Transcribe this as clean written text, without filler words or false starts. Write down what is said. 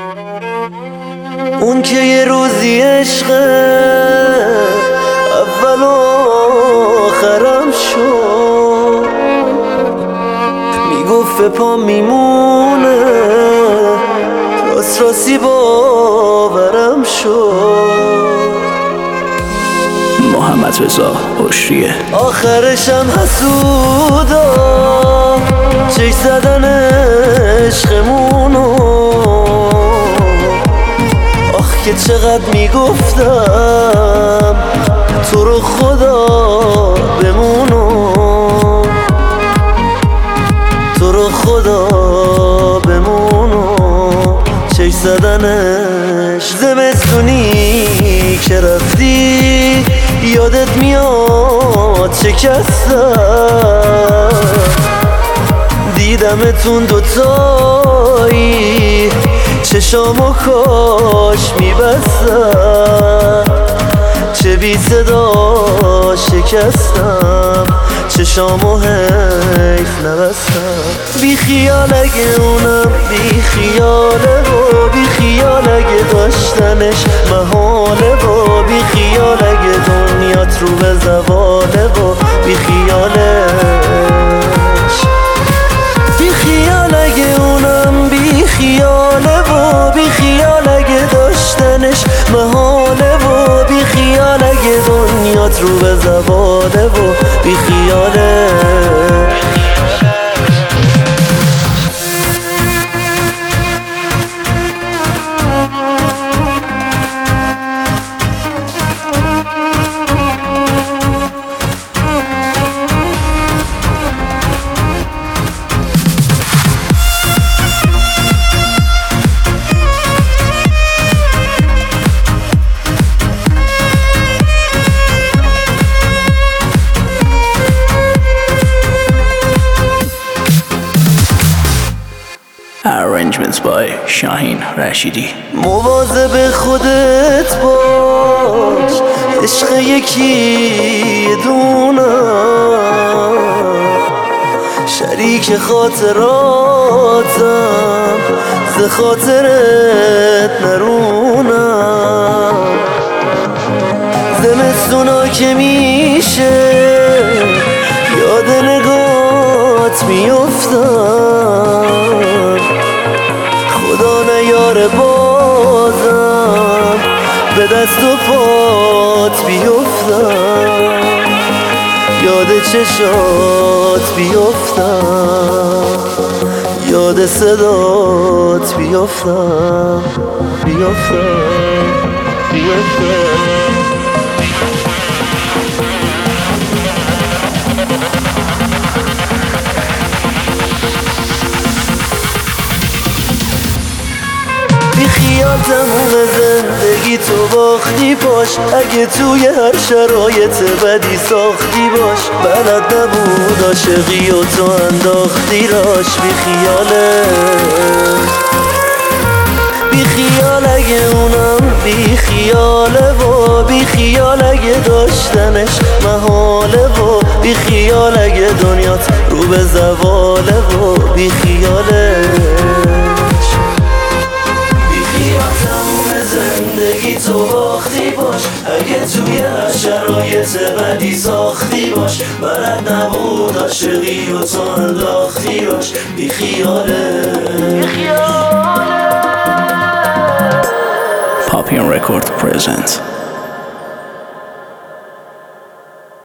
اون که یه روزی عشق اول و آخرم شد، میگفت به پا میمونه، راست راستی باورم شد. محمد رضا هشریه. آخرشم حسودا چش زدن عشقمونو، آخ که چقدر میگفتم تو رو خدا بمونو، تو رو خدا بمونو. چش زدنش زمستونی که رفتی یادت میاد شکستم، دیدمتون دوتایی چشامو کاش میبستم، چه بی صدا شکستم، چشامو حیف نبستم. بی خیال اگه اونم بی خیاله و بی خیال اگه داشتنش محاله و بی خیال اگه دنیات رو به زواله و بی خیالش، بی خیال اگه اونم بی خیاله و بی خیال اگه داشتنش محاله و بی خیال اگه دنیات رو به زواله و بی خیالش. Arrangements by شاهین رشیدی. مواظب خودت باش، عشق یکی دونم، شریک خاطراتم ز خاطرت نرونم. زمستونا که میشه یاد نگات میفتم، خدا نیاره بازم به دست و پات بیفتم، یاد چشات بیفتم، یاد صدات بیفتم، بیفتم. بی خیال تموم زندگی تو باختی باش، اگه توی هر شرایط بدی ساختی باش، بلد نبود عاشقی و تو انداختی راش. بی خیاله، بی خیال اگه اونم بی خیاله و بی خیال اگه داشتنش محاله و بی خیال اگه دنیات رو به زواله و بی خیالش، بی خیال تموم زندگی تو باختی باش، اگه توی هر شرایط بدی ساختی باش، بلد نبود عاشقی و تو انداختی راش. بی خیاله. Poppy and Record presents